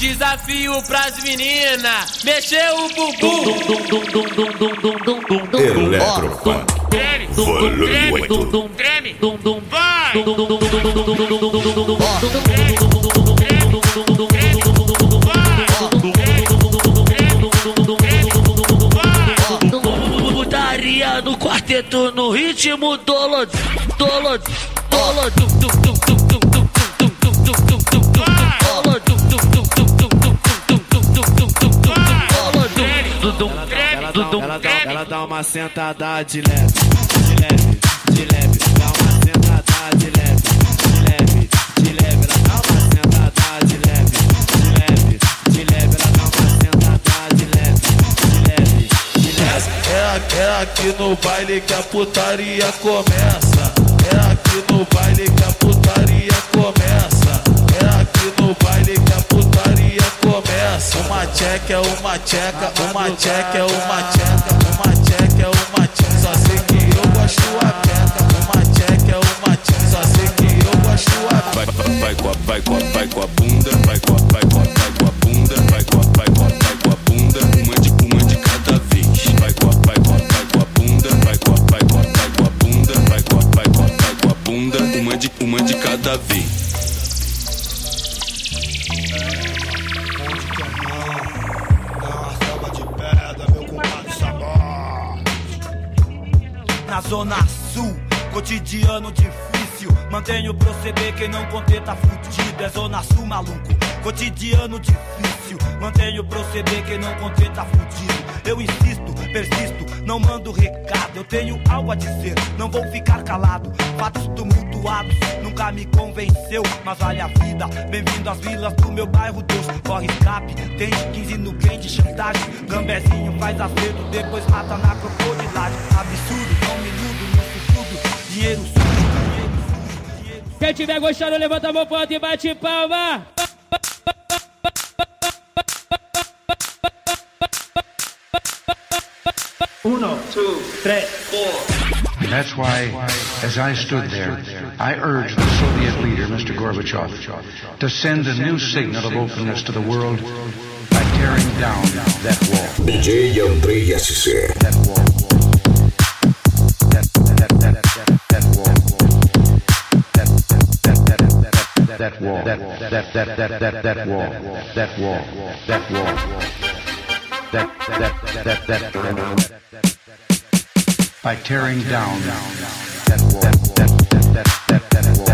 Desafio pras meninas, mexeu o bumbum. Eletrofã. Treme, treme, vai. Putaria no quarteto no ritmo dolo. Ela dá uma sentada de leve, dá uma sentada de leve, ela dá uma sentada de leve, ela dá uma sentada de leve. É aqui no baile que a putaria começa. É aqui no baile que a putaria começa. É aqui no baile que a putaria começa. Uma tcheca é uma tcheca, uma tcheca é uma tcheca, uma tcheca é uma tcheca. Só sei que eu gosto a peca. Uma tcheca é uma tcheca, só sei que eu gosto a peca. Vai com a bunda, vai com a bunda, vai com a bunda, uma de cada vez. Vai com a bunda, vai com a bunda, vai com a bunda, uma de cada vez. Na zona sul, cotidiano difícil. Mantenho proceder, quem não conter tá fudido. É zona sul, maluco, cotidiano difícil. Mantenho proceder, quem não conter tá fudido. Eu insisto, persisto, não mando recado. Eu tenho algo a dizer, não vou ficar calado. Fatos tumultuados, nunca me convenceu, mas vale a vida. Bem-vindo às vilas do meu bairro, Deus. Corre escape, tem de 15 no game de chantagem. Gambezinho faz acerto, depois mata na crocodilagem. Absurdo, não me iludo, não se tudo. Dinheiro sujo. Quem tiver gostando, levanta a mão pro alto e bate palma. 1, 2, 3, 4. That's why, as I stood there, I urged the Soviet leader, Mr. Gorbachev, to send a new signal of openness to the world by tearing down that wall. DJ Andrei SC. That wall. That wall. That wall. That wall. That wall. That wall. That by tearing down that wall. That wall.